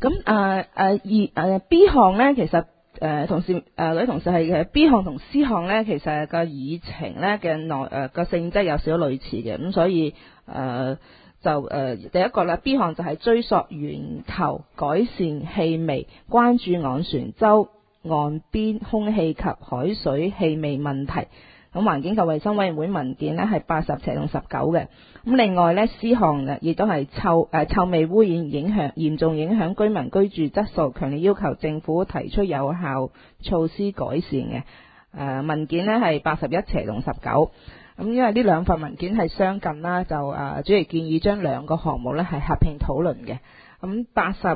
B 項咧，其實女同事係B 項同 C 項咧，其實個議程咧嘅個性質有少少類似嘅，咁所以第一個啦 B 項就係追溯源頭，改善氣味，關注昂船洲岸邊空氣及海水氣味問題。咁環境及衛生委員會文件呢係80/19嘅。咁另外呢 C 項亦都係臭味污染嚴重影響居民居住質素，強烈要求政府提出有效措施改善嘅。文件呢係81/19。咁因為呢兩份文件係相近啦，就主席建議將兩個項目呢係合併討論嘅。咁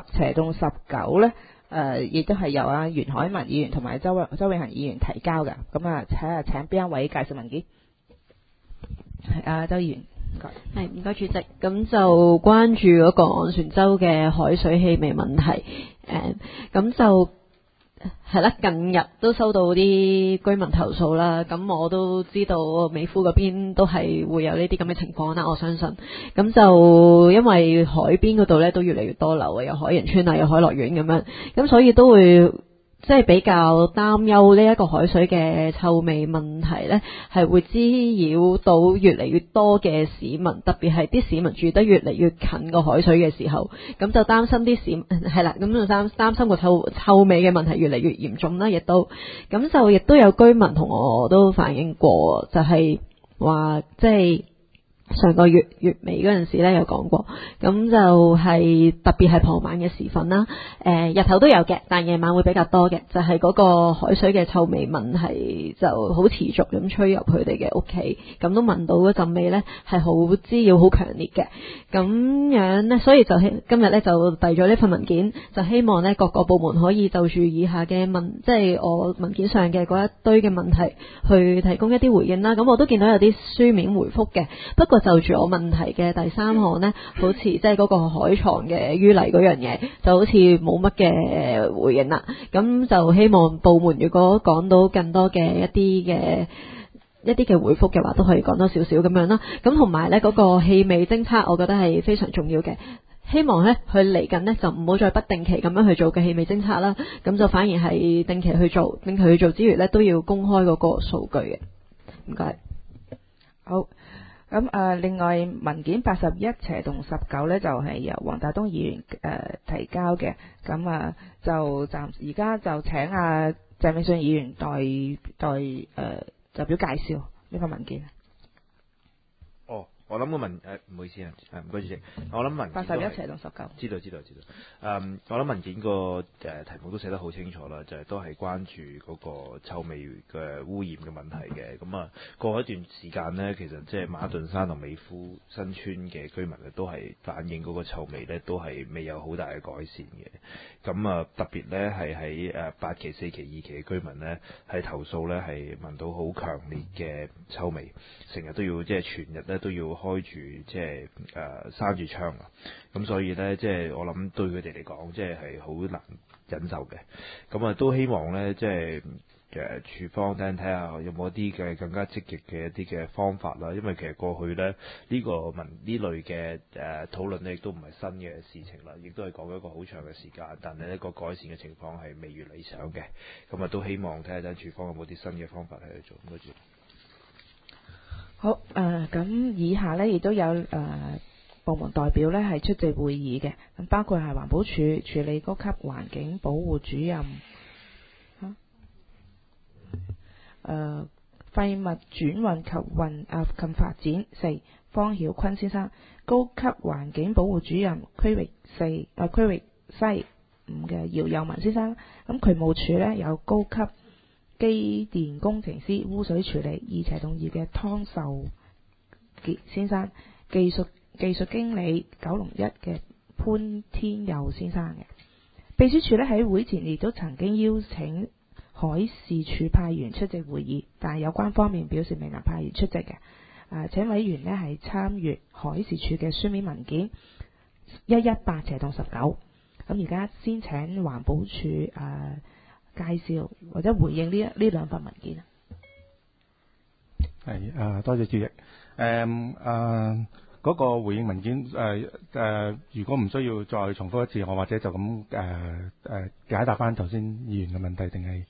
80/19呢。亦都係由袁海文議員同埋周永恒議員提交嘅。咁請邊一位介紹文件？係周議員， 唔該主席。咁就關注嗰個昂船洲嘅海水氣味問題。咁就係啦，近日都收到啲居民投訴啦，咁我都知道美孚嗰邊都係會有呢啲咁嘅情況啦，我相信。咁就因為海邊嗰度咧都越嚟越多樓啊，有海盈村啊，有海樂園咁樣，咁所以都會即係比較擔憂呢一個海水嘅臭味問題呢，係會滋擾到越嚟越多嘅市民，特別係啲市民住得越嚟越近個海水嘅時候，咁就擔心啲市民係啦，咁就擔心個臭味嘅問題越嚟越嚴重啦，亦都有居民同我都反映過，就係話即係。上個月尾嗰陣時咧有講過，咁就係特別係傍晚嘅時分啦，日頭都有嘅，但夜晚會比較多嘅，就係嗰個海水嘅臭味問題就好持續咁吹入佢哋嘅屋企，咁都聞到嗰陣味咧係好滋擾、好強烈嘅，咁樣咧，所以就今日咧就遞咗呢份文件，就希望咧各個部門可以就住以下嘅即係我文件上嘅嗰一堆嘅問題去提供一啲回應啦。咁我都見到有啲書面回覆嘅，不過就住我問題嘅第三項呢，好似即係嗰個海床嘅淤泥嗰樣嘢，就好似冇乜嘅回應啦。咁就希望部門如果講到更多嘅一啲嘅回覆嘅話，都可以講多少少咁樣啦。咁同埋呢嗰個氣味偵測，我覺得係非常重要嘅。希望呢佢嚟緊呢就唔好再不定期咁樣去做嘅氣味偵測啦。咁就反而係定期去做之餘呢，都要公開嗰個數據嘅。唔該。 好。咁另外文件81/19咧就係由黃大東議員提交嘅，咁就而家就請鄭泳舜議員代表介紹呢個文件。 我諗個唔好意思唔該主席。我諗文件 81/19 知道。我諗文件個題目都寫得好清楚啦，就係都係關注嗰個臭味嘅污染嘅問題嘅。咁過一段時間呢，其實即係馬頓山同美孚新村嘅居民都係反映嗰個臭味呢都係未有好大嘅改善嘅。咁特別呢係喺8期、4期、2期嘅居民呢，係投訴呢係聞到好強烈嘅臭味，成日都要即係全日呢都要開住即係閂住窗啊。咁所以呢，即係我諗對佢哋嚟講，即係好難忍受嘅。咁都希望呢，即係處方睇下有冇一啲嘅更加積極嘅一啲嘅方法啦。因為其實過去呢，呢類嘅討論呢，亦都唔係新嘅事情啦，亦都係講咗一個好長嘅時間，但係呢個改善嘅情況係未如理想嘅。咁都希望睇下處方有冇啲新嘅方法喺度做。唔該住。 好，咁以下呢亦都有部門代表呢係出席會議嘅，咁包括係環保署處理高級環境保護主任，廢物轉運及發展4方曉坤先生，高級環境保護主任區域西5嘅姚佑文先生，咁渠務署呢有高級機電工程師污水處理2/2嘅湯秀傑先生，技術經理901嘅潘天佑先生嘅。秘書處喺會前亦都曾經邀請海事處派員出席會議，但係有關方面表示未能派員出席嘅。請委員呢係參閱海事處嘅書面文件118/19。咁而家先請環保署介紹或者回應呢兩份文件。 係多謝主席。 嗰個回應文件如果唔需要再重複一次，我或者就咁解答翻頭先議員嘅問題，定係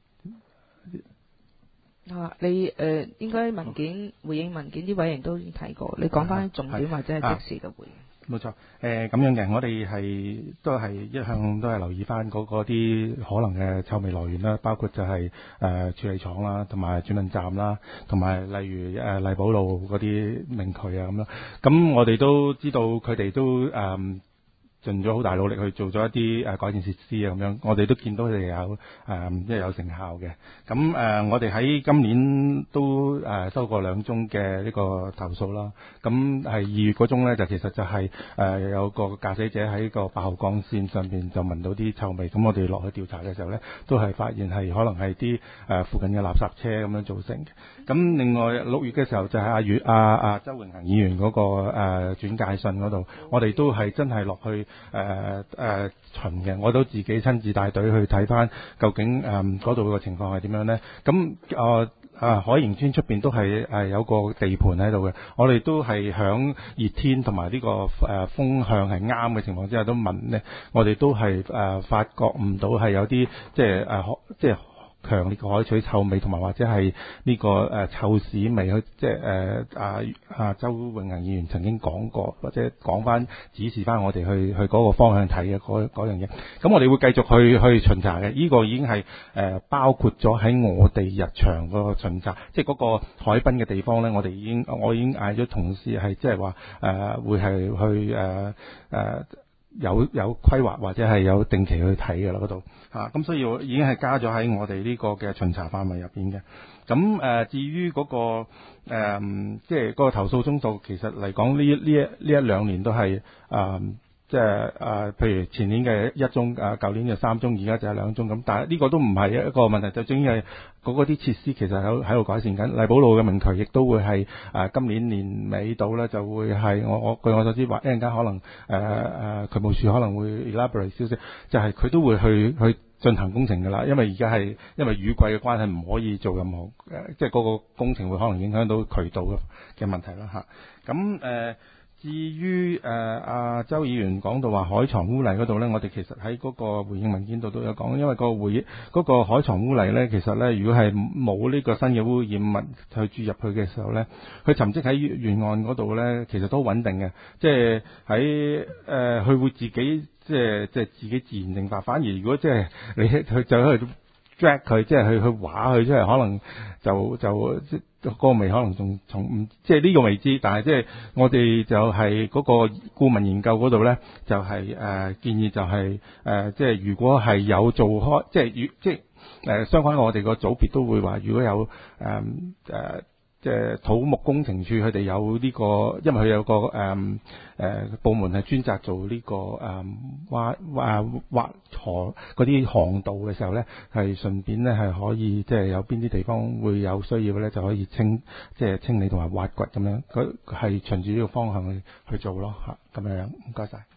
你應該文件回應文件啲委員都已經睇過，你講翻重點或者係即時嘅回應。 冇錯，咁樣嘅，我哋都係一向都係留意翻嗰啲可能嘅臭味來源啦，包括就係處理廠啦，同埋轉運站啦，同埋例如荔寶路嗰啲明渠啊咁樣。咁我哋都知道佢哋都盡咗好大努力去做咗一啲改善設施啊咁樣，我哋都見到佢哋有成效嘅。咁我哋喺今年都收過2宗嘅呢個投訴啦。咁係2月嗰宗呢，就其實就係有個駕駛者喺個8號幹線上邊就聞到啲臭味。咁我哋落去調查嘅時候呢，都係發現係可能係啲附近嘅垃圾車咁樣造成嘅。咁另外6月嘅時候就係阿周永恒議員嗰個轉介信嗰度，我哋都係真係落去巡嘅，我都自己親自帶隊去睇翻究竟嗰度嘅情況係點樣呢？咁海盈村出邊都係有個地盤喺度嘅，我哋都係響熱天同埋呢個風向係啱嘅情況之下都聞呢，我哋都係發覺唔到係有啲即係強烈嘅海水臭味，同埋或者係呢個臭屎味，即係周永恒議員曾經講過，或者講翻指示翻我哋去嗰個方向睇嘅嗰樣嘢。咁我哋會繼續去巡查嘅，呢個已經係包括咗喺我哋日常個巡查，即係嗰個海濱嘅地方咧，我已經嗌咗同事係即係話會係去有規劃或者係有定期去睇嘅啦嗰度咁所以已經係加咗喺我哋呢個嘅巡查範圍入邊嘅。咁至於嗰個即係嗰個投訴宗數，其實嚟講呢一兩年都係即係譬如前年嘅1宗，舊年嘅3宗，而家就係2宗咁。但係呢個都唔係一個問題，就正因為嗰啲設施其實喺度改善緊。荔寶路嘅明渠亦都會係今年年尾到咧，就會係據我所知話一陣間可能渠務署可能會 elaborate 少少，就係佢都會去進行工程㗎啦。因為而家係因為雨季嘅關係，唔可以做任何即係嗰個工程會可能影響到渠道嘅問題啦嚇。咁至於周議員講到話海床污泥嗰度呢，我哋其實喺嗰個回應文件度都有講，因為嗰個海床污泥呢，其實呢，如果係冇呢個新嘅污染物去注入去嘅時候呢，佢沉積喺沿岸嗰度呢，其實都穩定嘅，即係喺佢會自己即係自己自然淨化。反而如果即係你去就去 drag 佢，即係去畫佢，即係可能就嗰個味可能仲即係呢個未知，但係即係我哋就係嗰個顧問研究嗰度咧，就係建議就係即係如果係有做開，即係相關我哋個組別都會話，如果有即係土木工程處佢哋有呢個，因為佢有個部門係專責做呢個挖河嗰啲航道嘅時候咧，係順便咧係可以即係有邊啲地方會有需要咧，就可以清理同埋挖掘咁樣，佢係循住呢個方向去做咯嚇，咁樣唔該晒。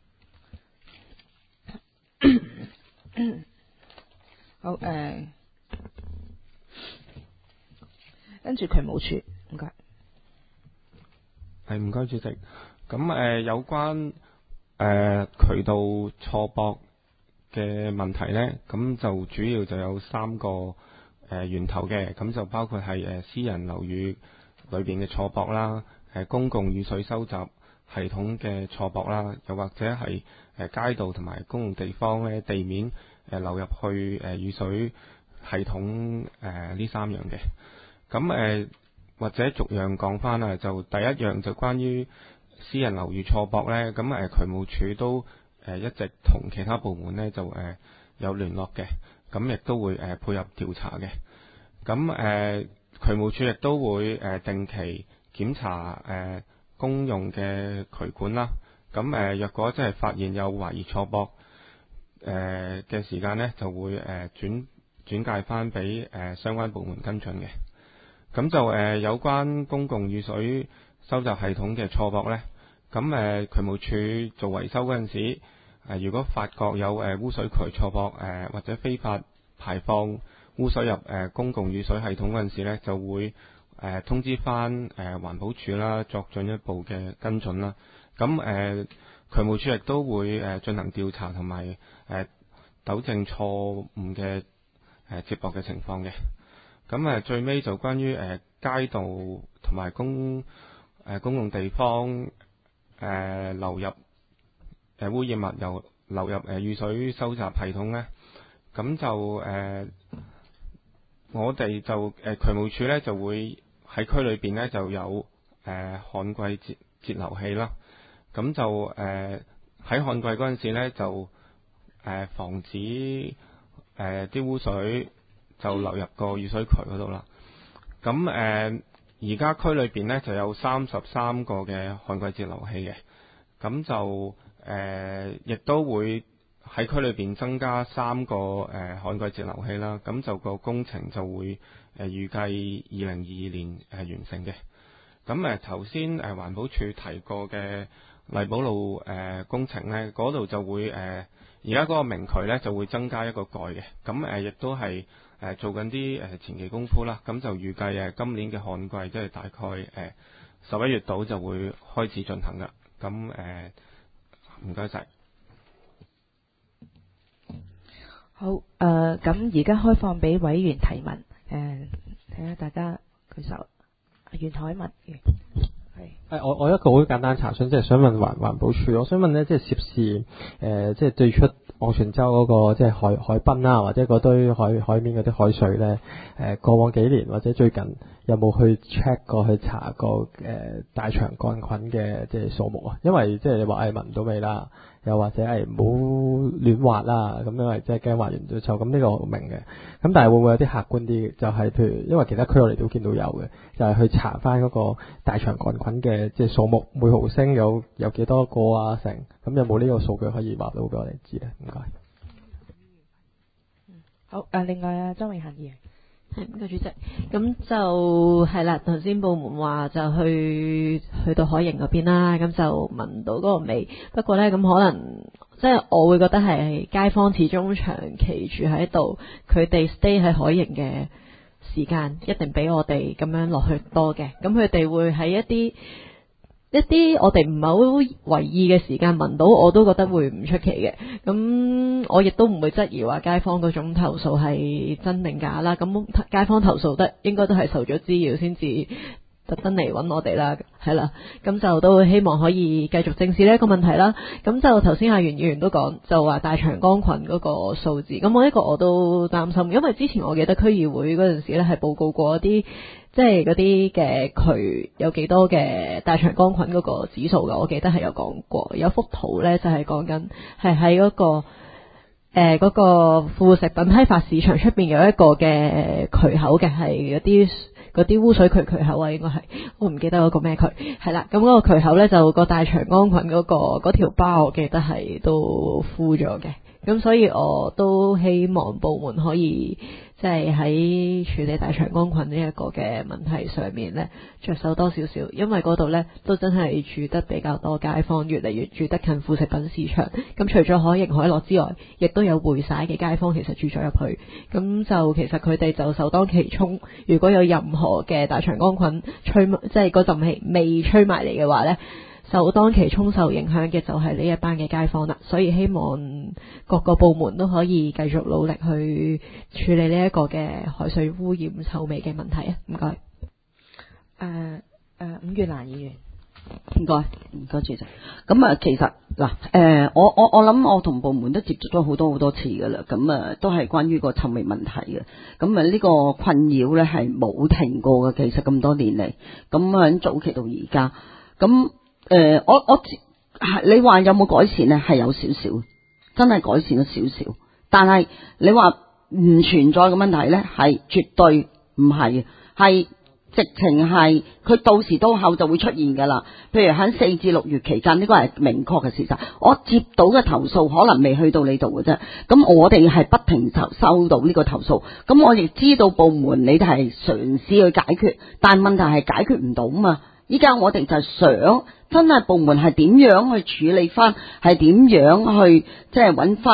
好跟住渠務署，唔該。 係唔該主席。咁有關渠道錯駁嘅問題呢，咁就主要就有3個源頭嘅，咁就包括係私人樓宇裏邊嘅錯駁啦，公共雨水收集系統嘅錯駁啦，又或者係街道同埋公共地方咧地面流入去雨水系統呢3樣嘅。咁或者逐樣講翻啦，就第一樣就關於私人樓宇錯駁呢。咁渠務署都一直同其他部門呢就有聯絡嘅，咁亦都會配合調查嘅。咁渠務署亦都會定期檢查公用嘅渠管啦。咁若果真係發現有懷疑錯駁嘅時間呢，就會轉介翻俾相關部門跟進嘅。咁就有關公共雨水收集系統嘅錯駁呢，咁渠務署做維修嗰陣時，如果發覺有污水渠錯駁或者非法排放污水入公共雨水系統嗰陣時呢，就會通知翻環保署啦，作進一步嘅跟進啦。咁渠務署亦都會進行調查同埋糾正錯誤嘅接駁嘅情況嘅。咁最尾就關於街道同埋公共地方流入污染物又流入雨水收集系統咧，咁就我哋就渠務署咧就會喺區裏邊咧就有旱季截流器啦。咁就喺旱季嗰陣時咧就防止啲污水就流入個雨水渠嗰度啦。咁而家區裏邊咧就有33個嘅旱季截流器嘅，咁就亦都會喺區裏邊增加3個旱季截流器啦。咁就個工程就會預計2022年完成嘅。咁頭先環保署提過嘅荔寶路工程咧，嗰度就會而家嗰個明渠咧就會增加一個蓋嘅。咁亦都係做緊啲前期功夫啦。咁就預計今年嘅旱季即係大概11月度就會開始進行噶。咁唔該晒。 好，咁而家開放俾委員提問，睇下大家舉手。袁海文係。 我一個好簡單查詢，即係想問環保署，我想問呢，即係涉事即係對出昂船洲嗰個即係海濱啦，或者嗰堆海面嗰啲海水咧，過往幾年或者最近有冇去 check 過去查過大腸桿菌嘅即係數目啊？因為即係你話聞唔到味啦，又或者係唔好亂滑啦，咁因為即係驚滑完都臭，咁呢個我明嘅。咁但係會唔會有啲客觀啲，就係譬如因為其他區我哋都見到有嘅，就係去查翻嗰個大腸桿菌嘅即係數目，每毫升有幾多個啊成，咁有冇呢個數據可以話到俾我哋知咧？唔該。 好，另外周永恆議員。 係，唔該主席。咁就係啦，頭先部門話就去到海盈嗰邊啦，咁就聞到嗰個味。不過呢，咁可能即係我會覺得係街坊始終長期住喺度，佢哋 stay 喺海盈嘅時間一定比我哋咁樣落去多嘅。咁佢哋會喺一啲我哋唔係好為意嘅時間聞到，我都覺得會唔出奇嘅。咁我亦都唔會質疑話街坊嗰種投訴係真定假啦。咁街坊投訴得應該都係受咗滋擾先至特登嚟揾我哋啦，係啦。咁就都希望可以繼續正視呢一個問題啦。咁就頭先阿袁議員都講，就話大腸桿菌嗰個數字。咁我呢個我都擔心，因為之前我記得區議會嗰陣時咧係報告過一啲。即係嗰啲嘅渠有幾多嘅大腸桿菌嗰個指數㗎，我記得係有講過，有幅圖咧就係講緊係喺嗰個副食品批發市場出邊有一個嘅渠口嘅，係嗰啲污水渠口啊，應該係我唔記得嗰個咩渠係啦。咁嗰個渠口咧就個大腸桿菌嗰條包，我記得係都敷咗嘅。咁所以我都希望部門可以即係喺處理大腸桿菌呢一個嘅問題上面呢，着手多少少，因為嗰度呢都真係住得比較多街坊，越嚟越住得近副食品市場。咁除咗海盈海樂之外，亦都有會曬嘅街坊其實住咗入去。咁就其實佢哋就首當其衝，如果有任何嘅大腸桿菌即係嗰陣氣未吹埋嚟嘅話呢，首當其衝受影響嘅就係呢一班嘅街坊啦，所以希望各個部門都可以繼續努力去處理呢一個嘅海水污染臭味嘅問題啊！唔該。伍月蘭議員， 唔該主席。咁其實嗱，我諗我同部門都接觸咗好多次噶啦，咁都係關於個臭味問題嘅。咁呢個困擾咧係冇停過嘅，其實咁多年嚟，咁喺早期到而家，咁。你話有冇改善呢？係有少少，真係改善咗少少。但係你話唔存在嘅問題呢，係絕對唔係，係直情係佢到時到後就會出現㗎啦。譬如喺4至6月期間，呢個係明確嘅事實。我接到嘅投訴可能未去到你度嘅啫。咁我哋係不停收到呢個投訴。咁我亦知道部門你哋係嘗試去解決，但問題係解決唔到嘛。依家我哋就想真係部門係點樣去處理翻，係點樣去即係揾翻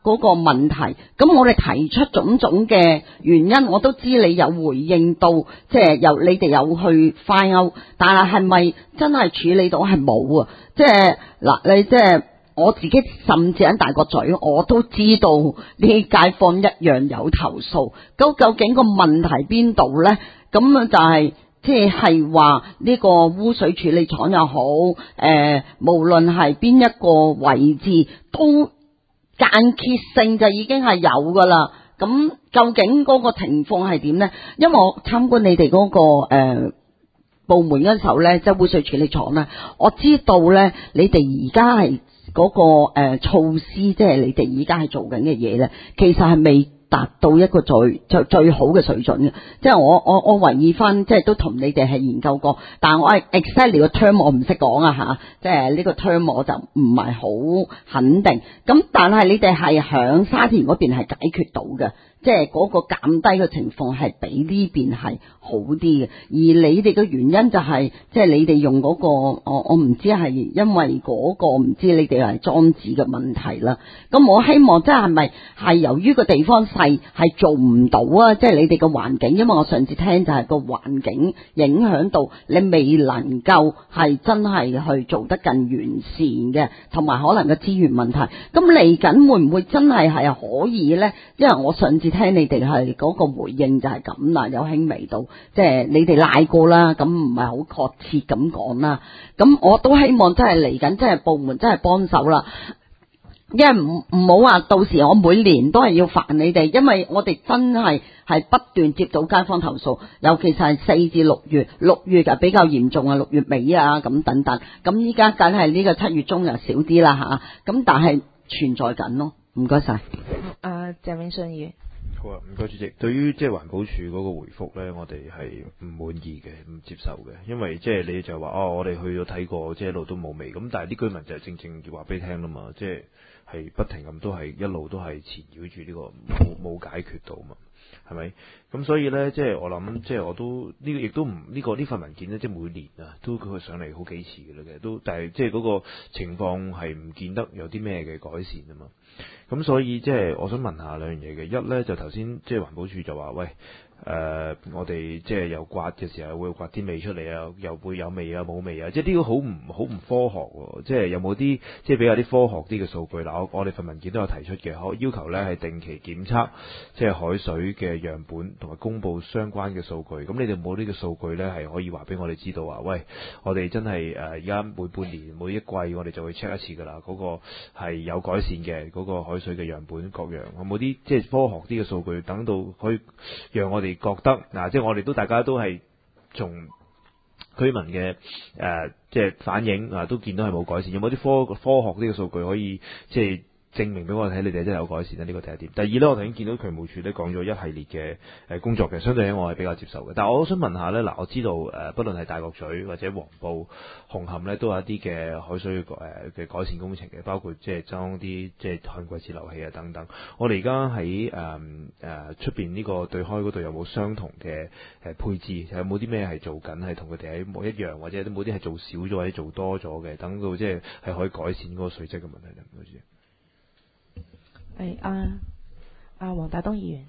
嗰個問題。咁我哋提出種種嘅原因，我都知你有回應到，即係你哋有去 find out，但係咪真係處理到係冇啊？即係嗱，你即係我自己甚至喺大角咀，我都知道啲街坊一樣有投訴。究竟個問題邊度呢？咁就係即係話呢個污水處理廠又好，無論係邊一個位置，都間歇性就已經係有噶啦。咁究竟嗰個情況係點呢？因為我參觀你哋嗰個部門嗰時候呢，即係污水處理廠呢，我知道呢，你哋而家係嗰個措施，即係你哋而家係做緊嘅嘢呢，其實係未達到一個最好嘅水準嘅。即係我懷疑翻，即係都同你哋係研究過，但係我係 exactly 個 term 我唔識講啊吓，即係呢個 term 我就唔係好肯定。咁但係你哋係響沙田嗰邊係解決到嘅。即係嗰個減低嘅情況係比呢邊係好啲嘅，而你哋嘅原因就係、即係你哋用嗰、個我唔知係因為嗰個唔知你哋係裝置嘅問題啦。咁我希望即係咪係由於個地方細係做唔到啊？即係你哋嘅環境，因為我上次聽就係個環境影響到你未能夠係真係去做得更完善嘅，同埋可能嘅資源問題。咁嚟緊會唔會真係可以呢？因為我上次聽你哋係嗰個回應就係咁啦，有輕微到，即係你哋賴過啦，咁唔係好確切咁講啦。咁我都希望真係嚟緊，真係部門真係幫手啦。因為唔好話到時我每年都係要煩你哋，因為我哋真係不斷接到街坊投訴，尤其是係4至6月，6月就比較嚴重啊，6月尾啊咁等等。咁依家梗係呢個7月中又少啲啦吓，咁但係存在緊咯。唔該晒。 鄭泳舜議員。 好啊，唔該主席。對於即係環保署嗰個回覆呢，我哋係唔滿意嘅，唔接受嘅。因為即係你就話我哋去咗睇過，即係一路都冇味。咁但係啲居民就正正話俾你聽啦嘛，即係不停咁都係一路都係纏繞住呢個冇解決到嘛，係咪？咁所以呢，即係我諗，即係我都呢個亦都唔呢份文件呢，即係每年啊都佢上嚟好幾次嘅啦嘅，都但係即係嗰個情況係唔見得有啲咩嘅改善啊嘛。咁所以即係我想問下兩樣嘢嘅，一呢，就頭先即係環保署就話喂。我哋即係又刮嘅時候會刮啲味出嚟啊，又會有味啊冇味啊，即係呢個好唔科學喎。即係有冇啲即係比較啲科學啲嘅數據嗱？我哋份文件都有提出嘅，要求呢係定期檢測即係海水嘅樣本，同埋公佈相關嘅數據。咁你哋冇呢個數據呢，係可以話俾我哋知道話，喂，我哋真係而家每半年每一季我哋就會 check 一次㗎啦。嗰個係有改善嘅嗰個海水嘅樣本各樣，有冇啲即係科學啲嘅數據，等到可以讓我哋覺得嗱，即係我哋大家都係從居民嘅即係反映都見到係冇改善。有冇啲科學啲嘅數據可以即係證明俾我睇，你哋真係有改善咧？呢個第一點。第二呢，我頭先見到渠務署咧講咗一系列嘅工作嘅，相對嚟我係比較接受嘅。但係我想問下呢，嗱，我知道不論係大角咀或者黃埔、紅磡呢，都有一啲嘅海水嘅改善工程嘅，包括即係裝啲即係旱季截流器啊等等。我哋而家喺出邊呢個對開嗰度有冇相同嘅配置？有冇啲咩係做緊係同佢哋喺冇一樣，或者冇啲係做少咗或者做多咗嘅？等到即係可以改善嗰個水質嘅問題咧？唔該先。 係黃大東議員。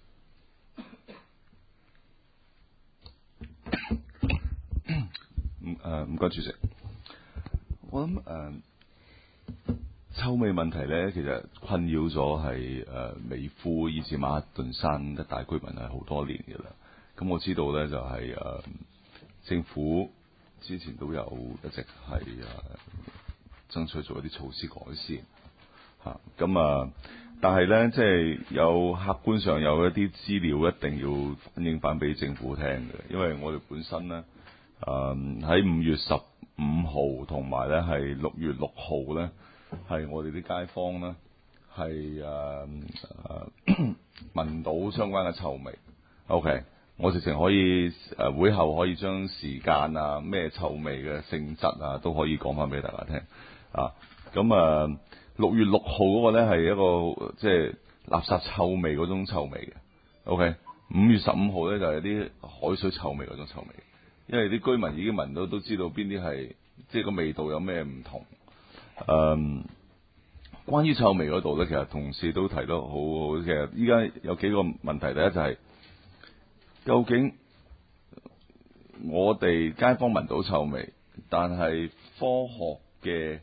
唔該主席，我諗臭味問題咧，其實困擾咗係美孚以至馬頓山一帶居民係好多年嘅啦。咁我知道咧就係政府之前都有一直係爭取做一啲措施改善。但係咧，即係有客觀上有一啲資料一定要反映翻俾政府聽嘅，因為我哋本身咧，喺5月15號同埋咧係6月6號咧，係我哋啲街坊咧係聞到相關嘅臭味。OK， 我直情可以會後可以將時間啊、咩臭味嘅性質啊都可以講翻俾大家聽啊。咁6月6號嗰個咧係一個即係垃圾臭味嗰種臭味嘅 ，OK。5月15號咧就係啲海水臭味嗰種臭味，因為啲居民已經聞到都知道邊啲係即係個味道有咩唔同。 關於臭味嗰度咧，其實同事都提得好好。其實依家有幾個問題，第一就係、究竟我哋街坊聞到臭味，但係科學嘅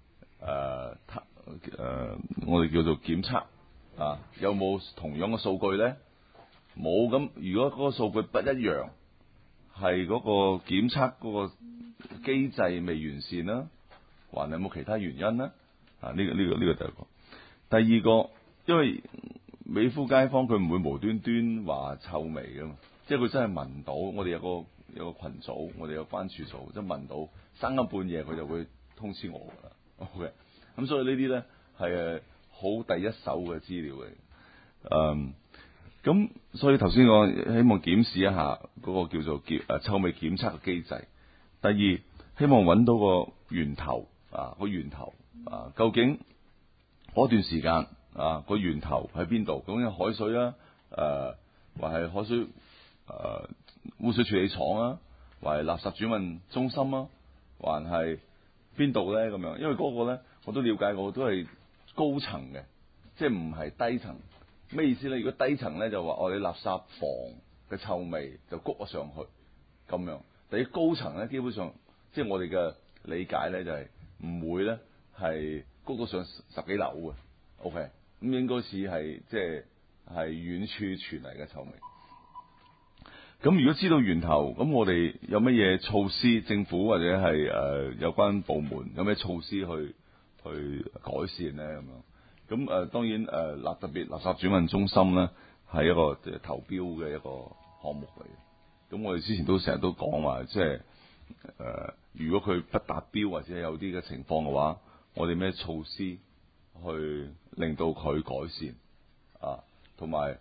我哋叫做檢測啊，有冇同樣嘅數據咧？冇。咁如果嗰個數據不一樣，係嗰個檢測嗰個機制未完善啦，還有冇其他原因呢？啊，呢個第一個。第二個，因為美孚街坊佢唔會無端端話臭味噶嘛，即係佢真係聞到。我哋有個群組，我哋有關注組，即係聞到三更半夜佢就會通知我噶啦。OK， 咁所以呢啲咧係好第一手嘅資料嚟。咁所以頭先我希望檢視一下嗰個叫做臭味檢測嘅機制。第二，希望揾到個源頭啊，究竟嗰段時間啊個源頭喺邊度？究竟係海水啊，或係海水污水處理廠啊，或係垃圾轉運中心啊，還係邊度咧？咁樣，因為嗰個咧我都了解過，都係高層嘅，即係唔係低層。咩意思咧？如果低層咧就話我哋垃圾房嘅臭味就谷咗上去咁樣，但係高層咧基本上即係我哋嘅理解咧就係唔會咧係谷到上10幾樓嘅。OK， 咁應該似係即係遠處傳嚟嘅臭味。咁如果知道源頭，咁我哋有乜嘢措施？政府或者係有關部門有咩措施去改善咧？咁樣。咁當然特別垃圾轉運中心咧係一個投標嘅一個項目嚟嘅。咁我哋之前都成日都講話，即係如果佢不達標或者有啲嘅情況嘅話，我哋咩措施去令到佢改善啊？同埋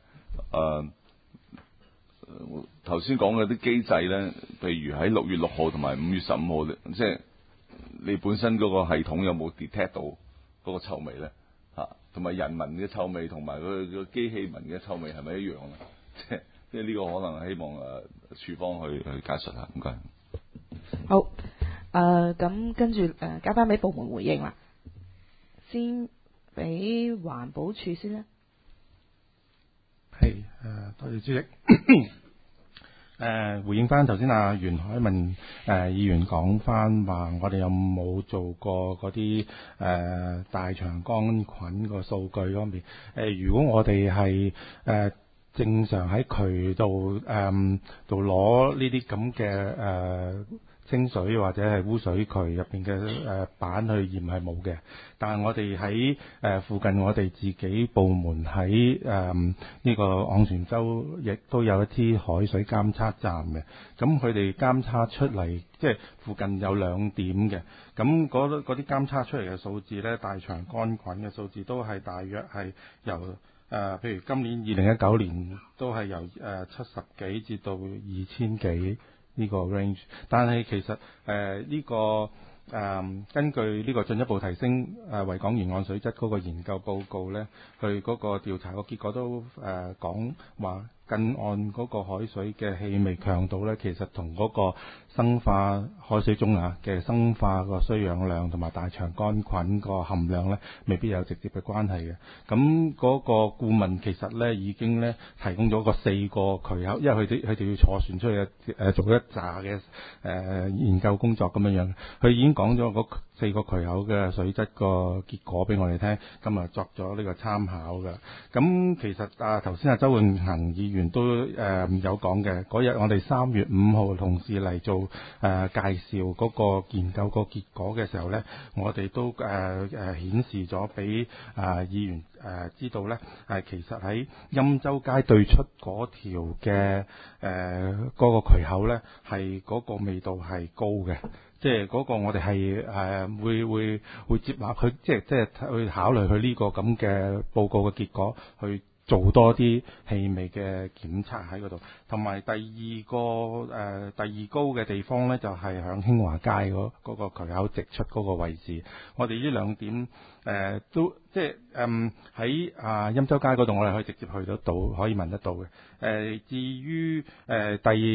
頭先講嘅啲機制咧，譬如喺6月6號同埋5月15號，即係你本身嗰個系統有冇 detect 到嗰個臭味咧？同埋人聞嘅臭味同埋佢個機器聞嘅臭味係咪一樣咧？即係呢個可能希望處方去解釋下。唔該。 好，咁跟住交翻俾部門回應啦。先俾環保署先啦。 係多謝主席。回應翻頭先阿袁海文議員講翻話，我哋有冇做過嗰啲大腸桿菌個數據方面？如果我哋係正常喺渠道度攞呢啲咁嘅清水或者係污水渠入邊嘅板去驗係冇嘅，但係我哋喺附近我哋自己部門喺呢個昂船洲亦都有一啲海水監測站嘅，咁佢哋監測出嚟即係附近有2點嘅，咁嗰啲監測出嚟嘅數字咧，大腸桿菌嘅數字都係大約係由譬如今年2019年都係由70幾至到2000幾。呢個 range， 但係其實呢個根據呢個進一步提升維港沿岸水質嗰個研究報告咧，佢嗰個調查個結果都講話近岸嗰個海水嘅氣味強度咧，其實同嗰個生化海水中嘅生化個需氧量同埋大腸桿菌個含量咧，未必有直接嘅關係嘅。咁嗰個顧問其實咧已經咧提供咗個4個渠口，因為佢哋要坐船出去做一紮嘅研究工作咁樣，佢已經講咗嗰4個渠口嘅水質個結果俾我哋聽，咁啊作咗呢個參考嘅。咁其實頭先周永恒議員都有講嘅，嗰日我哋3月5號同事嚟做介紹嗰個研究個結果嘅時候咧，我哋都顯示咗俾議員知道咧，其實喺欽州街對出嗰條嘅嗰個渠口咧，係嗰個味道係高嘅。即係嗰個我哋係會接納佢，即係去考慮佢呢個咁嘅報告嘅結果，去做多啲氣味嘅檢測喺嗰度。同埋第二高嘅地方咧，就係響興華街嗰個渠口直出嗰個位置。我哋呢2點都即係喺欽州街嗰度，我哋可以直接去得到，可以聞得到嘅。至於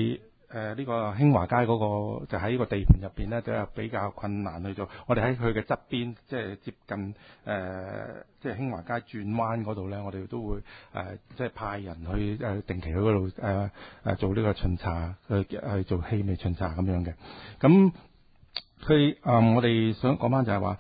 呢個興華街嗰個就喺呢個地盤入邊咧，就係比較困難去做。我哋喺佢嘅側邊，即係接近即係興華街轉彎嗰度咧，我哋都會即係派人去定期去嗰度做呢個巡查，去做氣味巡查咁樣嘅。咁我哋想講翻就係話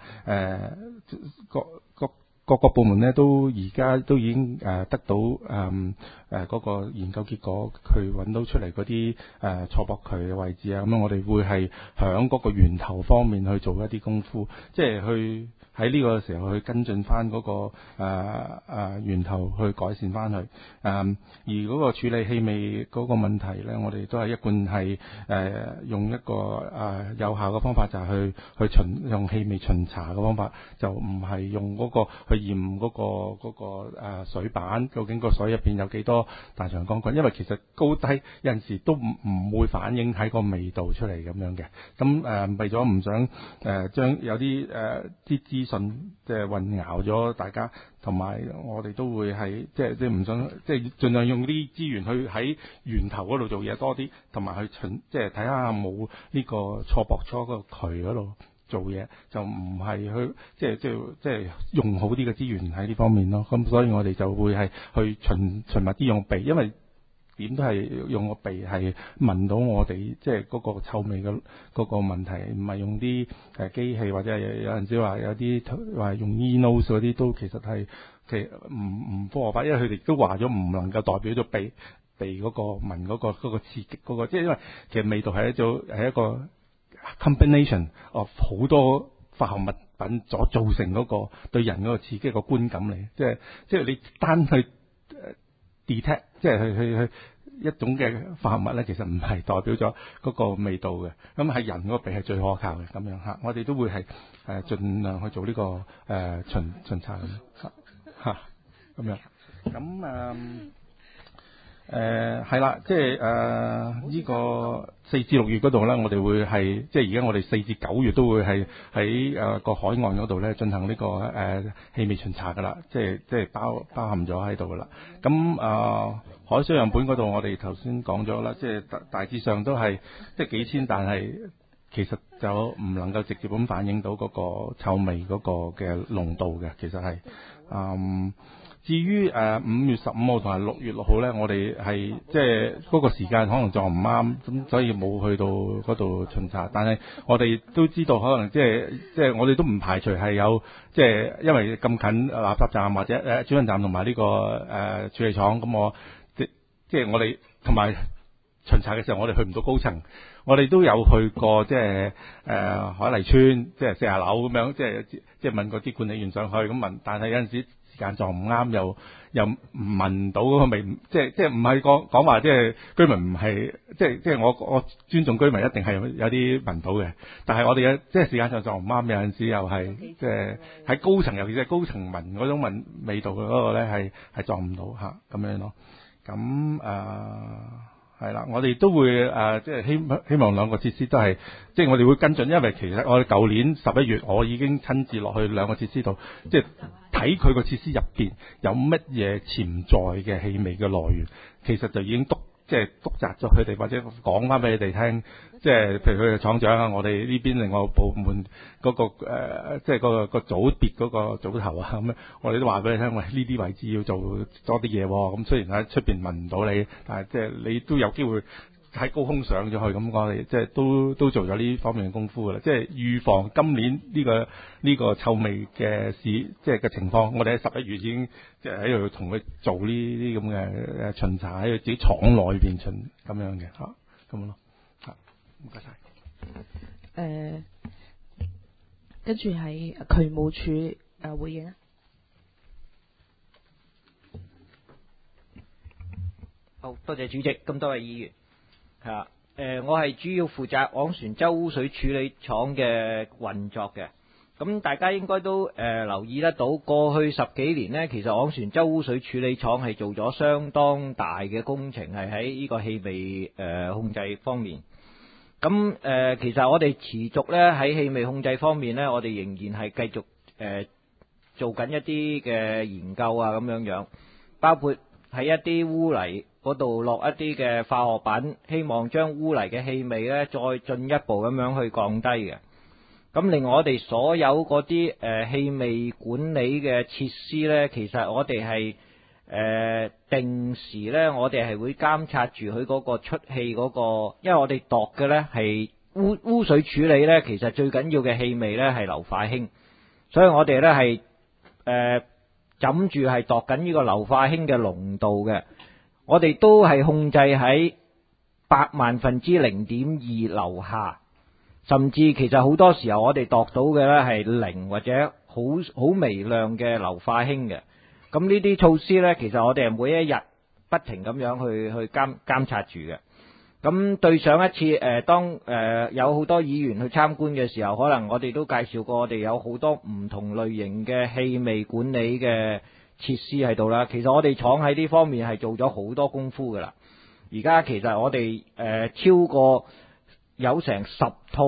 各個部門咧都而家都已經得到嗰個研究結果，佢揾到出嚟嗰啲錯駁渠嘅位置啊，咁樣我哋會係響嗰個源頭方面去做一啲功夫，即係去喺呢個時候去跟進翻嗰個源頭去改善翻佢。而嗰個處理氣味嗰個問題咧，我哋都係一貫係用一個有效嘅方法，就係去用氣味巡查嘅方法，就唔係用嗰個去驗嗰個水板，究竟個水入邊有幾多大腸桿菌，因為其實高低有陣時都唔會反映喺個味道出嚟咁樣嘅。咁為咗唔想將有啲資訊即係混淆咗大家，同埋我哋都會係即係唔想即係盡量用啲資源去喺源頭嗰度做嘢多啲，同埋去即係睇下冇呢個錯駁咗個渠嗰度做嘢，就唔係去即係用好啲嘅資源喺呢方面咯。咁所以我哋就會係去循密啲用鼻，因為點都係用個鼻係聞到我哋即係嗰個臭味嘅嗰個問題，唔係用啲機器，或者係有陣時話有啲話用 e-nose 嗰啲都其實係唔科學化，因為佢哋都話咗唔能夠代表咗鼻嗰個聞嗰個刺激嗰個，即係因為其實味道係一個 combination of 好多化學物品所造成嗰個對人嗰個刺激個觀感嚟，即係你單去detect 即係去一種嘅化合物咧，其實唔係代表咗嗰個味道嘅。咁係人嗰個鼻係最可靠嘅咁樣嚇，我哋都會係盡量去做呢個巡查咁咁樣。咁係啦，即係呢個4至6月嗰度咧，我哋會係即係而家我哋4至9月都會係喺個海岸嗰度咧進行呢個氣味巡查噶啦，即係包含咗喺度噶啦。咁海水樣本嗰度我哋頭先講咗啦，即係大致上都係即係幾千，但係其實就唔能夠直接咁反映到嗰個臭味嗰個嘅濃度嘅，其實係至於5月15號同埋6月6號咧，我哋係即係嗰個時間可能撞唔啱，咁所以冇去到嗰度巡查。但係我哋都知道，可能即係我哋都唔排除係有即係因為咁近垃圾站或者轉運站同埋呢個處理廠，咁我即係我哋同埋巡查嘅時候，我哋去唔到高層，我哋都有去過即係海麗村，即係40樓咁樣，即係問嗰啲管理員上去咁問，但係有陣時時間撞唔啱，又聞到嗰個味，即係唔係講話即係居民唔係即係我尊重居民一定係有啲聞到嘅，但係我哋即係時間上撞唔啱，有陣時又係即係喺高層，尤其是係高層聞嗰種味道嘅嗰個咧係撞唔到嚇咁樣咯。咁係啦，我哋都會即係希望兩個設施都係，即係我哋會跟進，因為其實我哋舊年11月我已經親自落去兩個設施度，即係睇佢個設施入邊有乜嘢潛在嘅氣味嘅來源，其實就已經督責咗佢哋，或者講翻俾你哋聽，即係譬如佢哋廠長啊，我哋呢邊另外部門嗰個即係個組別嗰個組頭啊咁樣，我哋都話俾你聽，喂，呢啲位置要做多啲嘢喎。咁雖然喺出邊聞唔到你，但係即係你都有機會喺高空上咗去，咁我哋即係都做咗呢方面嘅功夫噶啦，即係預防今年呢個臭味嘅即係嘅情況。我哋喺11月已經即係喺度同佢做呢啲咁嘅巡查，喺自己廠內邊巡咁樣嘅嚇，咁樣咯嚇，唔該晒。 跟住係渠務署回應啊。 好多謝主席，咁多位議員。我係主要負責昂船洲污水處理廠嘅運作嘅。咁大家應該都留意得到，過去10幾年呢，其實昂船洲污水處理廠係做咗相當大嘅工程，係喺呢個氣味控制方面。咁其實我哋持續呢喺氣味控制方面呢，我哋仍然係繼續做緊一啲嘅研究啊，咁樣，包括喺一啲污泥嗰度落一啲嘅化學品，希望將污泥嘅氣味呢再進一步咁樣去降低嘅。咁另外我哋所有嗰啲氣味管理嘅設施呢，其實我哋係定時呢，我哋係會監察住佢嗰個出氣嗰個，因為我哋度嘅呢係污水處理呢，其實最緊要嘅氣味呢係硫化氫，所以我哋呢係枕住係度緊呢個硫化氫嘅濃度嘅，我哋都係控制喺0.1%樓下。甚至其實好多時候我哋度到嘅呢係0或者好微量嘅硫化氫嘅。咁呢啲措施呢，其實我哋係每一日不停咁樣去監察住嘅。咁對上一次當有好多議員去參觀嘅時候，可能我哋都介紹過，我哋有好多唔同類型嘅氣味管理嘅設施喺度啦。其實我哋廠喺呢方面係做咗好多功夫噶啦。而家其實我哋超過有成10套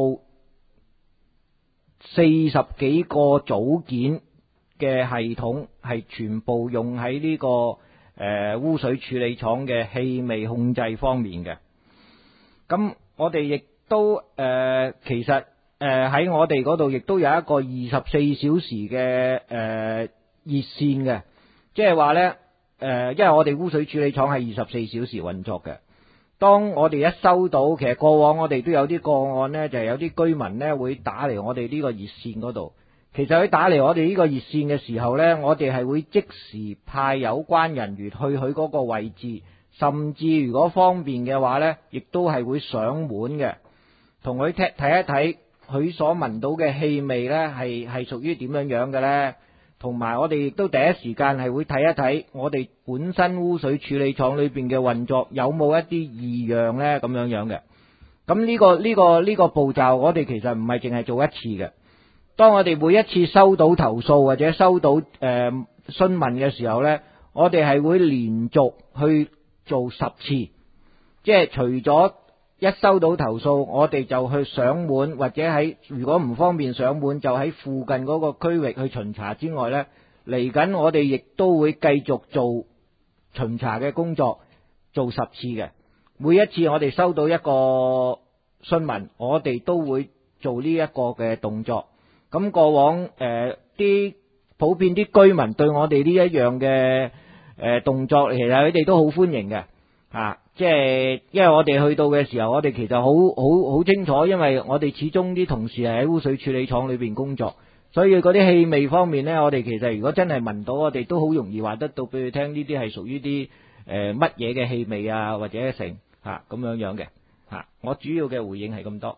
40幾個組件嘅系統，係全部用喺呢個污水處理廠嘅氣味控制方面嘅。咁我哋亦都其實喺我哋嗰度亦都有一個24小時嘅熱線嘅，即係話呢，因為我哋污水處理廠係24小時運作嘅。當我哋一收到，其實過往我哋都有啲個案呢，就係有啲居民呢會打嚟我哋呢個熱線嗰度。其實佢打嚟我哋呢個熱線嘅時候呢，我哋係會即時派有關人員去佢嗰個位置，甚至如果方便嘅話呢，亦都係會上門嘅，同佢睇一睇佢所聞到嘅氣味呢係屬於點樣樣嘅呢。同埋我哋亦都第一時間係會睇一睇我哋本身污水處理廠裏邊嘅運作有冇一啲異樣呢，咁樣樣嘅。咁呢個步驟我哋其實唔係淨係做一次嘅。當我哋每一次收到投訴或者收到詢問嘅時候呢，我哋係會連續去做10次，即係除咗一收到投訴，我哋就去上門，或者喺如果唔方便上門，就喺附近嗰個區域去巡查之外呢，嚟緊我哋亦都會繼續做巡查嘅工作，做10次嘅。每一次我哋收到一個詢問，我哋都會做呢一個嘅動作。咁過往普遍啲居民對我哋呢一樣嘅動作，其實佢哋都好歡迎嘅。即係因為我哋去到嘅時候，我哋其實好清楚，因為我哋始終啲同事係喺污水處理廠裏邊工作，所以嗰啲氣味方面呢，我哋其實如果真係聞到，我哋都好容易話得到俾佢聽，呢啲係屬於啲乜嘢嘅氣味啊，或者成咁樣樣嘅。我主要嘅回應係咁多。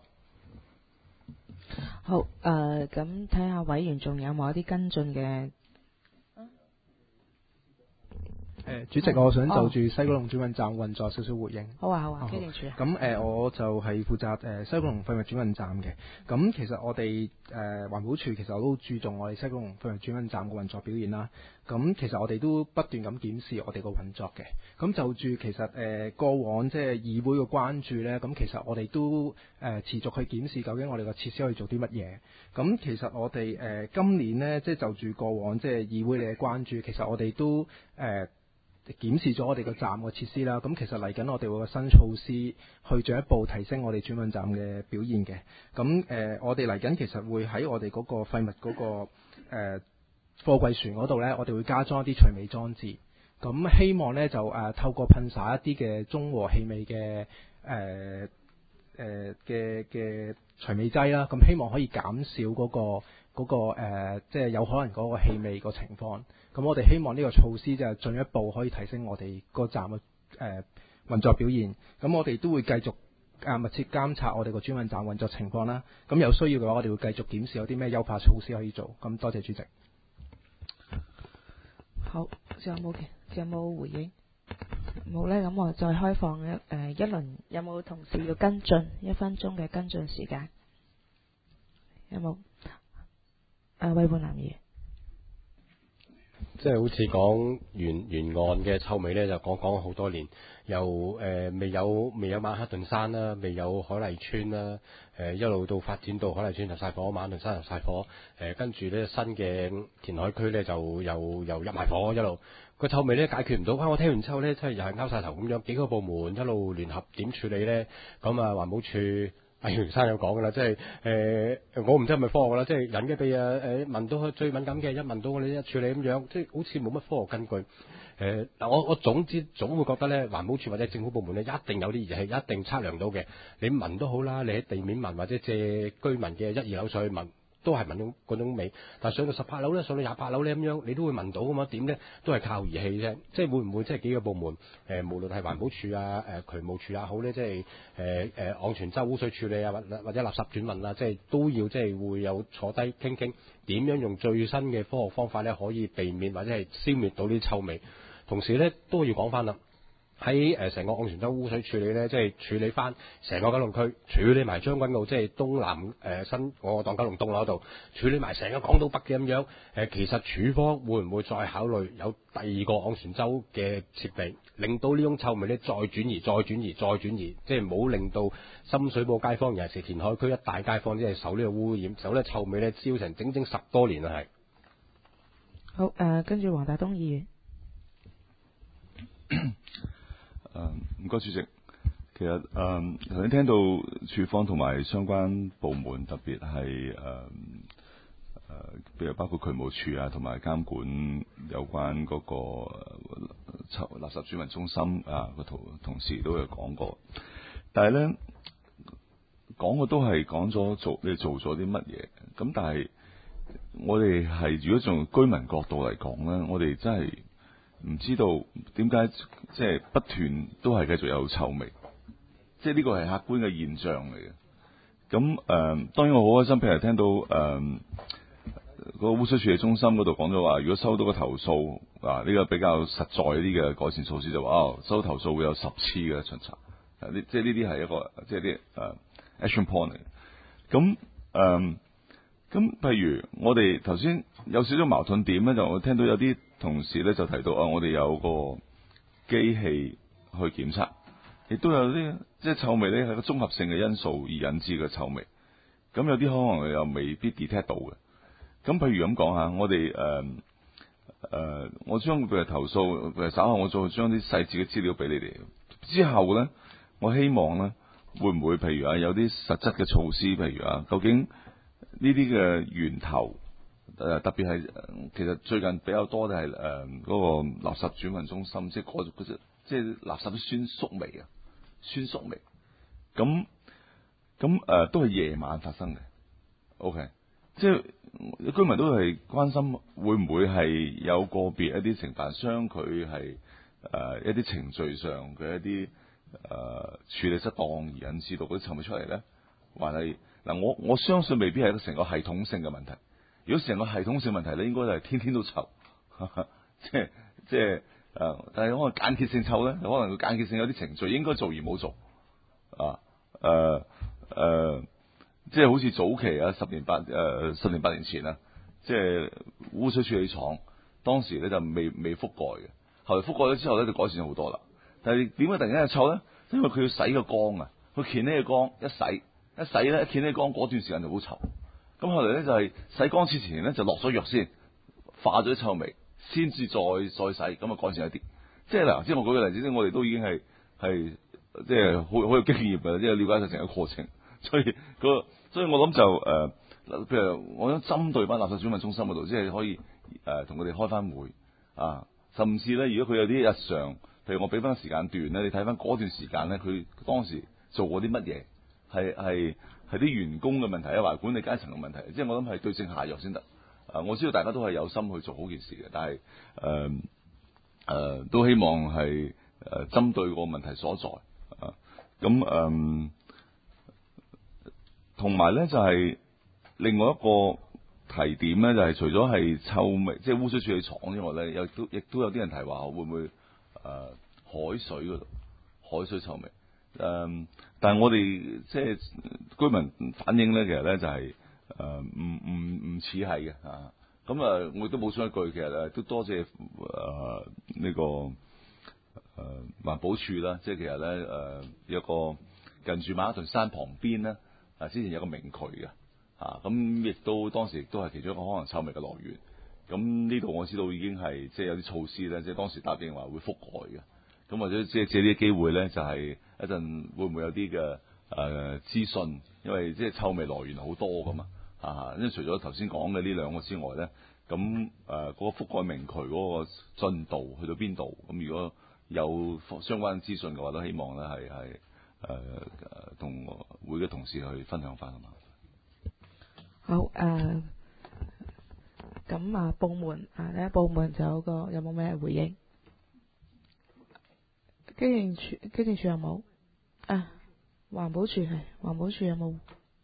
好，咁睇下委員仲有冇一啲跟進嘅？ 主席，我想就住西九龍轉運站運作少少回應。 好啊，機電署。 咁我就係負責西九龍廢物轉運站嘅。咁其實我哋環保署其實我都注重我哋西九龍廢物轉運站嘅運作表現啦。咁其實我哋都不斷咁檢視我哋個運作嘅。咁就住其實過往即係議會嘅關注呢，咁其實我哋都持續去檢視究竟我哋個設施可以做啲乜嘢。咁其實我哋今年呢，即係就住過往即係議會嘅關注，其實我哋都檢視咗我哋個站個設施啦，咁其實嚟緊我哋會有新措施去進一步提升我哋轉運站嘅表現嘅。咁我哋嚟緊其實會喺我哋嗰個廢物嗰個貨櫃船嗰度呢，我哋會加裝一啲除味裝置。咁希望呢，就透過噴灑一啲嘅中和氣味嘅嘅除味劑啦，咁希望可以減少嗰個即係有可能嗰個氣味個情況。咁我哋希望呢個措施就進一步可以提升我哋個站嘅運作表現。咁我哋都會繼續密切監察我哋個轉運站運作情況啦。咁有需要嘅話，我哋會繼續檢視有啲咩優化措施可以做。咁多謝主席。 好，仲有冇回應？冇呢，咁我再開放一輪，有冇同事要跟進？1分鐘嘅跟進時間，有冇？魏煥南議員。 即係好似講沿岸嘅臭味咧，就講好多年，由未有曼克頓山啦，未有海麗村啦，一路到發展到海麗村入晒火，曼克頓山入晒火，跟住咧新嘅填海區咧就又入埋火，一路個臭味咧解決唔到。我聽完之後咧，真係又係拗晒頭咁樣，幾個部門一路聯合點處理咧？咁啊，環保署。阿袁生有講噶啦，即係我唔知係咪科學噶啦，即係人嘅鼻聞到最敏感嘅，一聞到我哋一處理咁樣，即係好似冇乜科學根據。嗱，我總會覺得咧，環保署或者政府部門咧，一定有啲儀器，一定測量到嘅。你聞都好啦，你喺地面聞或者借居民嘅1、2樓上去聞，都係聞到嗰種味。但係上到18樓咧，上到28樓咧咁樣，你都會聞到噶嘛？點咧都係靠儀器啫。即係會唔會即係幾個部門無論係環保署啊、渠務署也好咧，即係昂船洲污水處理啊，或者垃圾轉運啊，即係都要即係會有坐低傾點樣用最新嘅科學方法咧，可以避免或者係消滅到呢啲臭味。同時咧都要講翻啦。喺成個昂船洲污水處理咧，即係處理翻成個九龍區，處理埋將軍澳，即係東南新我當九龍東嗰度，處理埋成個港島北嘅咁樣。其實署方會唔會再考慮有第二個昂船洲嘅設備，令到呢種臭味咧再轉移，即係冇令到深水埗街坊尤其是填海區一大街坊即係受呢個污染，受呢個臭味咧燒成整10多年啦係。 好跟住黃大東議員。 唔該主席，其實頭先聽到署方同埋相關部門，特別係譬如包括渠務署啊，同埋監管有關嗰個垃圾轉運中心啊個同事都有講過，但係咧講嘅都係講咗你做咗啲乜嘢，咁但係我哋係如果從居民角度嚟講咧，我哋真係唔知道點解即係不斷都係繼續有臭味，即係呢個係客觀嘅現象嚟嘅。咁當然我好開心，譬如聽到個污水處理中心嗰度講咗話，如果收到個投訴呢個比較實在啲嘅改善措施就話收到投訴會有10次嘅巡查，即係呢啲係一個即係啲action point 嚟嘅。咁譬如我哋頭先有少少矛盾點咧，就我聽到有啲同事咧就提到我哋有個機器去檢測，亦都有啲即係臭味咧係個綜合性嘅因素而引致嘅臭味。咁有啲可能又未必 detect 到嘅。咁譬如咁講下，我哋我將譬如投訴，譬如稍後我再將啲細節嘅資料俾你哋。之後咧，我希望咧會唔會譬如有啲實質嘅措施，譬如究竟呢啲嘅源頭特別係其實最近比較多嘅係嗰個垃圾轉運中心，即係嗰隻即係垃圾啲酸縮味。咁都係夜晚發生嘅。OK， 即係居民都係關心會唔會係有個別一啲承辦商佢係一啲程序上嘅一啲處理失當而引致到嗰啲臭味出嚟咧，還係嗱我相信未必係一個成個系統性嘅問題。如果成個系統性問題咧，應該就係天天都臭，即係但係可能間歇性臭咧，可能佢間歇性有啲程序應該做而冇做即係好似早期10年8年前即係污水處理廠當時咧就未覆蓋嘅，後來覆蓋咗之後咧就改善咗好多啦。但係點解突然間有臭咧？因為佢要洗個缸佢鉗呢個缸一洗咧，一鉗呢個缸嗰段時間就好臭。咁後來咧就係洗缸之前咧就落咗藥先，化咗啲臭味，先至再洗，咁改善一啲。即係嗱，即係我舉個例子，我哋都已經係即係好有經驗嘅，即係了解晒成個過程。所以我諗就譬如我想針對翻垃圾轉運中心嗰度，即係可以同佢哋開翻會甚至咧，如果佢有啲日常，譬如我俾翻時間段咧，你睇翻嗰段時間咧，佢當時做過啲乜嘢，係啲員工嘅問題或者管理階層嘅問題，即係我諗係對症下藥先得。我知道大家都係有心去做好件事嘅，但係都希望係針對個問題所在咁同埋咧就係另外一個提點咧，就係除咗係臭味，即係污水處理廠之外咧，亦都有啲人提話會唔會海水嗰度海水臭味但係我哋即係居民反映咧，其實咧就係唔似係嘅咁我亦都補充一句，其實都多謝呢個環保署啦，即係其實咧有個近住馬克頓山旁邊咧，之前有個明渠嘅，咁亦都當時亦都係其中一個可能臭味嘅來源。咁呢度我知道已經係即係有啲措施咧，即係當時答應話會覆蓋嘅。咁或者即係借呢啲機會咧，就係一陣會唔會有啲嘅資訊，因為即係臭味來源好多噶嘛，因為除咗頭先講嘅呢兩個之外咧，咁嗰個覆蓋明渠嗰個進度去到邊度？咁如果有相關資訊嘅話，都希望咧係同會嘅同事去分享翻啊嘛。 好咁部門呢部門就有冇咩回應？經政處有冇？環保署環保署有冇？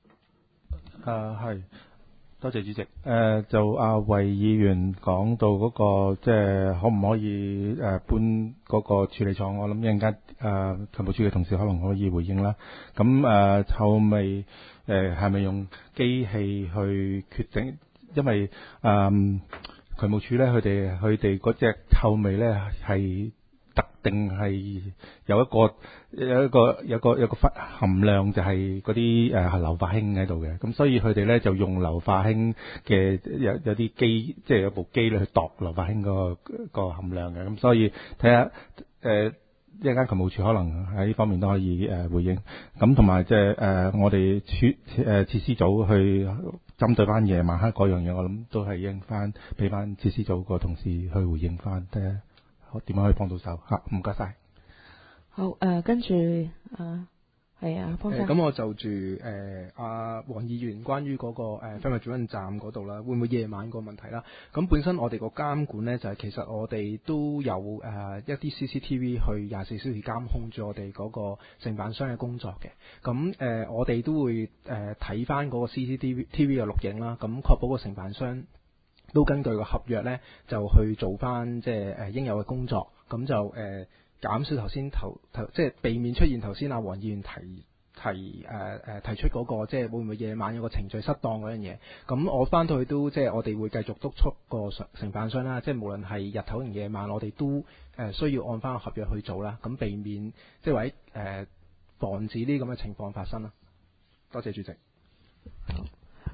係，多謝主席。就阿衛議員講到嗰個即係可唔可以搬嗰個處理廠，我諗一陣間渠務署嘅同事可能可以回應啦。咁臭味係咪用機器去決定？因為渠務署咧，佢哋嗰隻臭味咧係特定係有一個含量，就係嗰啲硫化氫喺度嘅。咁所以佢哋咧就用硫化氫嘅有啲機，即係有部機咧去度硫化氫個含量嘅。咁所以睇下一間渠務署可能喺呢方面都可以回應。咁同埋即係我哋設施組去針對翻夜晚黑嗰樣嘢，我諗都係應翻俾翻設施組個同事去回應翻，睇下點樣可以幫到手嚇。唔該晒。 好跟住方生。 咁我就住黃議員關於嗰個廢物轉運站嗰度啦，會唔會夜晚個問題啦？咁本身我哋個監管呢，就係其實我哋都有一啲 CCTV 去24小時監控住我哋嗰個承辦商嘅工作嘅。咁我哋都會睇翻嗰個 CCTV 嘅錄影啦，咁確保個承辦商都根據個合約呢，就去做翻即係應有嘅工作，咁就減少頭先即係避免出現頭先黃議員提出嗰個即係會唔會夜晚有個程序失當嗰樣嘢。咁我翻到去都即係我哋會繼續督促個承辦商啦，即係無論係日頭定夜晚，我哋都需要按翻個合約去做啦，咁避免即係或者防止呢啲咁嘅情況發生啦。多謝主席。 好，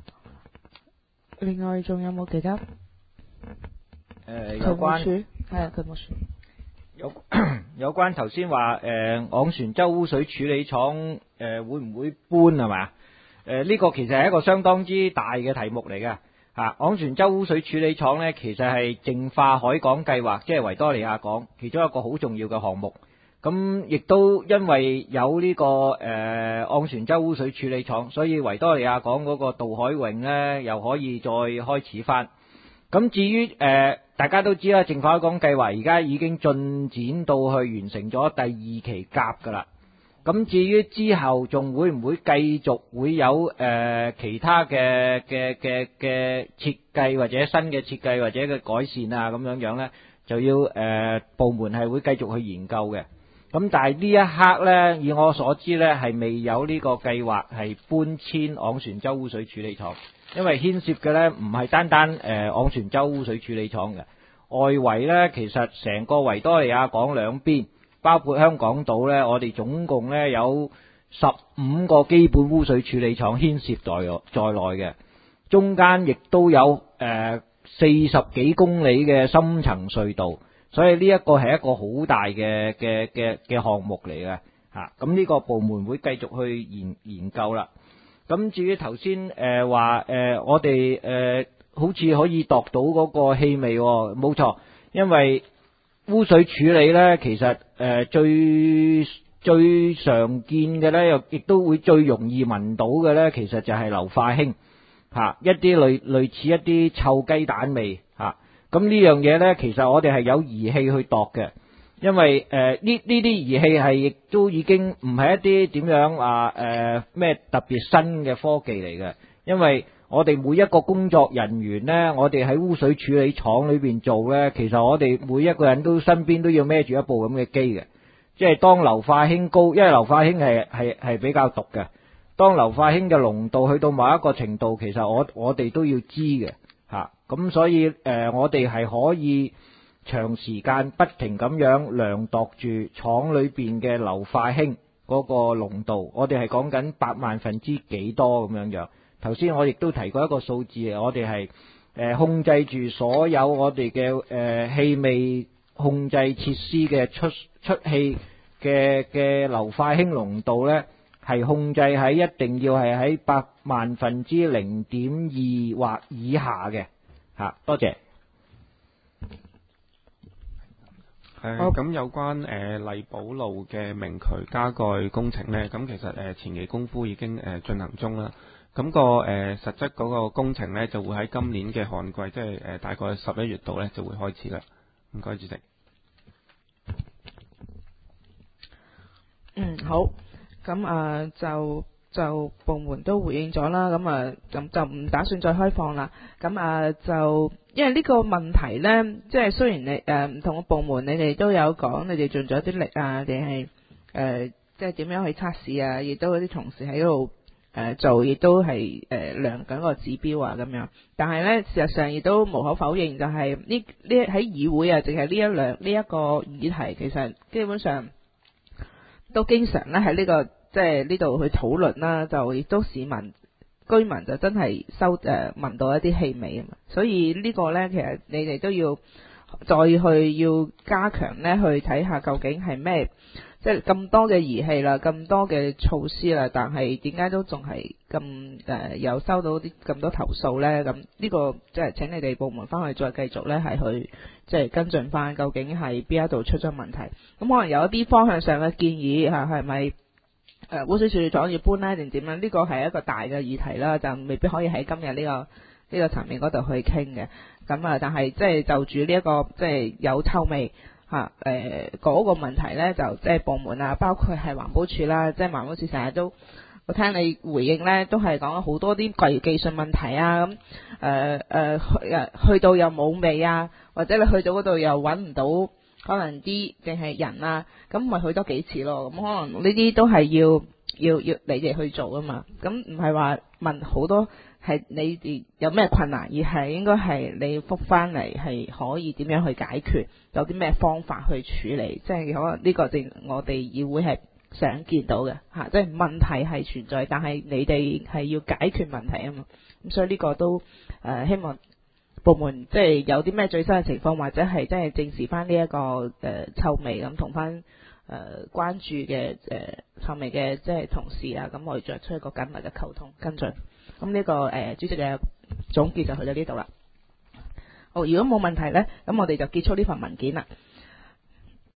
另外仲有冇其他？ 有關渠務署有關頭先話昂船洲污水處理廠會唔會搬係嘛？呢個其實係一個相當之大嘅題目嚟嘅嚇。昂船洲污水處理廠呢，其實係淨化海港計劃，即係維多利亞港其中一個好重要嘅項目。咁亦都因為有呢個昂船洲污水處理廠，所以維多利亞港嗰個渡海泳呢又可以再開始翻。咁至於大家都知啦，淨化海港計劃而家已經進展到去完成咗第二期甲噶啦。咁至於之後仲會唔會繼續會有其他嘅設計或者新嘅設計或者嘅改善啊咁樣呢，就要部門係會繼續去研究嘅。咁但係呢一刻呢，以我所知呢，係未有呢個計劃係搬遷昂船洲污水處理廠。因為牽涉嘅呢唔係單單昂船洲污水處理廠嘅，外圍呢其實成個維多利亞港兩邊，包括香港島呢，我哋總共呢有15個基本污水處理廠牽涉在內嘅，中間亦都有40幾公里嘅深層隧道，所以呢一個係一個好大嘅項目嚟嘅嚇。咁呢個部門會繼續去研究啦。咁至於頭先話我哋好似可以度到嗰個氣味，冇錯，因為污水處理呢，其實最常見嘅呢，亦都會最容易聞到嘅呢，其實就係硫化氫嚇，一啲類似一啲臭雞蛋味嚇。咁呢樣嘢呢，其實我哋係有儀器去度嘅。因為呢啲儀器係亦都已經唔係一啲點樣咩特別新嘅科技嚟嘅，因為我哋每一個工作人員呢，我哋喺污水處理廠裏邊做呢，其實我哋每一個人都身邊都要孭住一部咁嘅機嘅，即係當硫化氫高，因為硫化氫係比較毒嘅，當硫化氫嘅濃度去到某一個程度，其實我哋都要知嘅咁所以我哋係可以長時間不停咁樣量度住廠裏邊嘅硫化氫嗰個濃度，我哋係講緊8萬分之幾多咁樣。頭先我亦都提過一個數字，我哋係控制住所有我哋嘅氣味控制設施嘅出氣嘅硫化氫濃度呢，係控制喺一定要係喺8萬分之0.2或以下嘅。多謝。 咁有關荔寶路嘅明渠加蓋工程呢，咁其實前期功夫已經進行中啦。咁實質嗰個工程呢，就會喺今年嘅旱季，即係大概11月度呢，就會開始啦。唔該，主席。 好。咁就部門都回應咗啦，咁就唔打算再開放啦。咁就因為呢個問題呢，即係雖然你唔同嘅部門你哋都有講，你哋盡咗啲力啊，定係即係點樣去測試啊，亦都有啲同事喺度做，亦都係量緊個指標啊咁樣。但係呢，事實上亦都無可否認，就係呢喺議會啊，淨係呢一個議題，其實基本上都經常咧喺呢個即係呢度去討論啦，就亦都居民就真係聞到一啲氣味啊嘛，所以呢個呢，其實你哋都要再去要加強呢，去睇下究竟係咩，即係咁多嘅儀器啦，咁多嘅措施啦，但係點解都仲係咁又收到啲咁多投訴呢？咁呢個即係請你哋部門翻去再繼續呢，係去即係跟進翻，究竟係邊一度出咗問題？咁可能有一啲方向上嘅建議嚇，係咪？污水處理廠要搬呢定點樣？呢個係一個大嘅議題啦，就未必可以喺今日呢個層面嗰度去傾嘅。咁但係即係就住呢一個即係有臭味嗰個問題呢，就即係部門啊，包括係環保署啦，即係環保署成日都我聽你回應呢，都係講好多啲技術問題啊，咁去到又冇味啊，或者你去到嗰度又揾唔到。可能啲淨係人啊，咁咪去多幾次咯。咁可能呢啲都係要你哋去做啊嘛。咁唔係話問好多係你哋有咩困難，而係應該係你覆翻嚟係可以點樣去解決，有啲咩方法去處理。即係可能呢個正我哋議會係想見到嘅嚇，即係問題係存在，但係你哋係要解決問題啊嘛。咁所以呢個都希望。部門即係有啲咩最新嘅情況，或者係真係正視翻呢一個臭味咁，同翻關注嘅臭味嘅即係同事啊，咁我哋作出一個緊密嘅溝通跟進。咁呢個主席嘅總結就去到呢度啦。好，如果冇問題呢，咁我哋就結束呢份文件啦。